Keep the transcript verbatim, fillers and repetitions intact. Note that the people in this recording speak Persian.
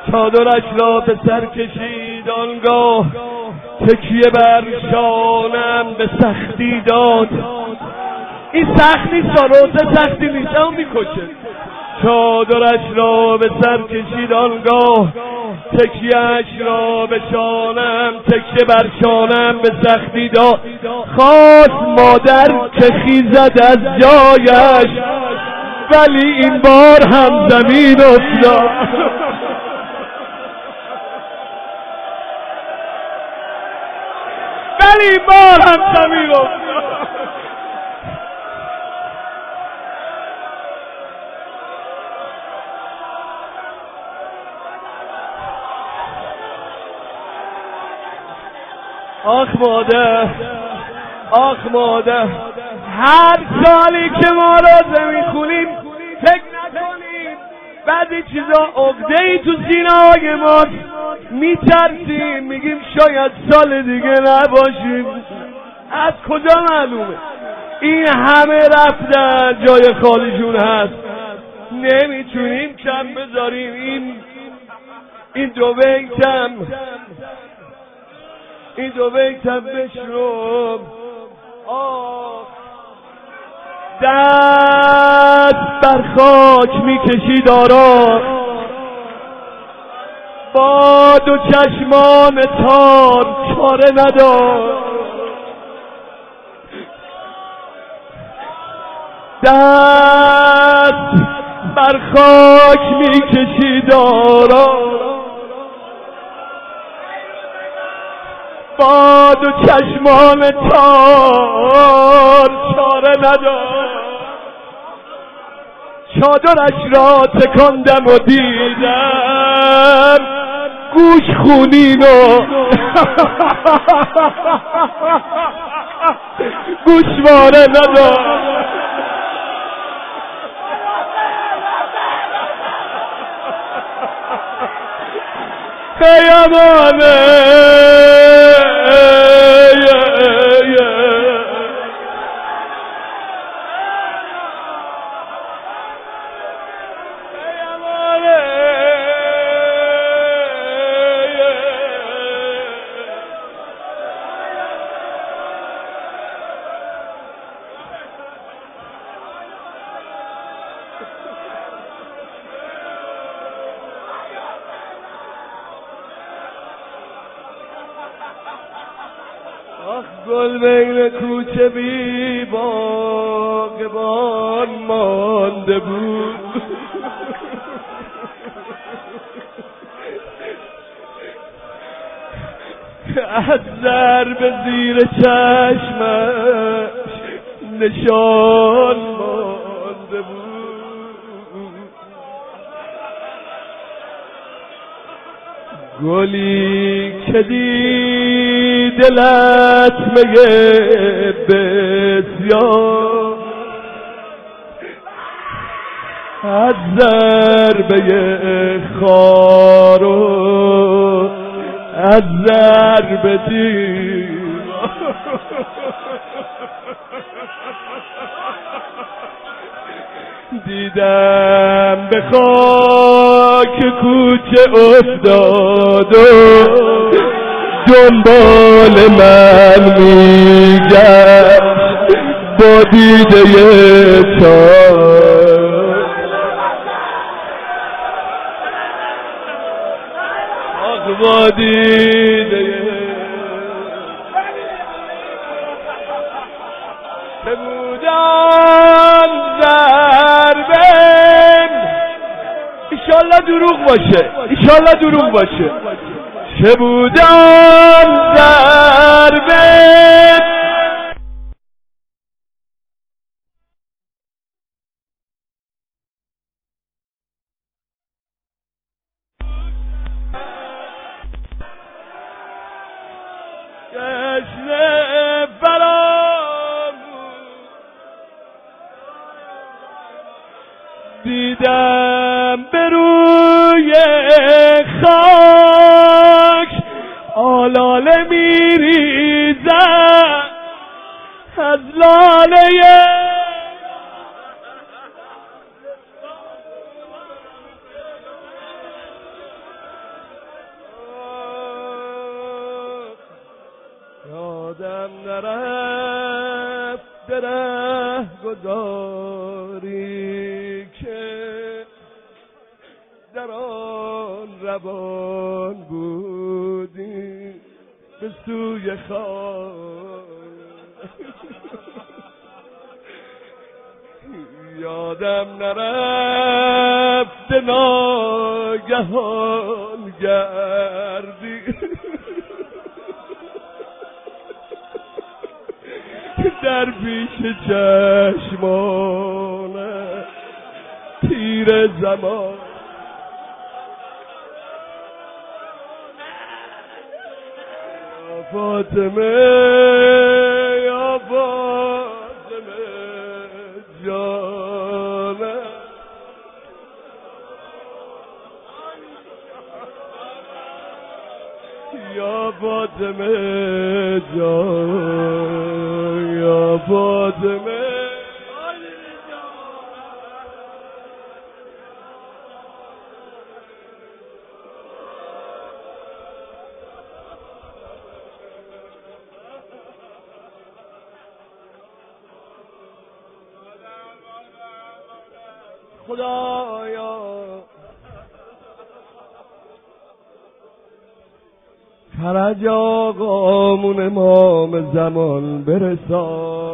چادرش را به سر کشید آنگاه تکیه بر شانم به سختی داد. این سخت نیست، روزه سختی نیست، اون میکشه. چادرش را به سر کشید آنگاه تکیهش را به شانم تکیه بر شانم به سختی داد. خواست مادر که خیزد از جایش ولی این بار هم زمین افتاد. ولی این بار هم زمین افتاد. آخ مادر، آخ مادر، هر سالی که ما روزه میخونیم فکر نکنیم بعضی چیزا عقده ای تو سینه‌های ماست، میترسیم میگیم شاید سال دیگه نباشیم. از کجا معلومه؟ این همه رفتن جای خالیشون هست، نمیتونیم کم بذاریم. این این دو بیتم این دو بیتم بشرب. آه دست بر خاک میکشید آرام با دو چشمان تار چاره نداشت. دست بر خاک میکشید آرام با دو چشمان تار چاره نداشت. چادرش را تکاندم و دیدم گوش خونین و گوشواره نداشت. خیامانه آخ گل بین کوچه بی باغبان مانده بود. از ضرب زیر چشمش نشان مانده بود. گلی که دی دلت میگه بسیار از ضربه خار و از ضربه دیوار دیدم به خاک کوچه افتاد و دنبال من میگشت با دیده تار. آخ با دیده که بودن ضربه. ایشالله دروغ باشه، ایشالله دروغ باشه. چه بودم ضربه جشن فراموش دیدم به روی خاک آلاله میریزد از لاله نرفت ره گذاری که در آن روان بودی به سوی خانه. یادم نرفت ناگهان گردی در پیش چشمان تیر زمان. یا فاطمه یا فاطمه جانم، یا فاطمه جان، یا فاطمه. خدایا فرج آقامون امام زمان برسان.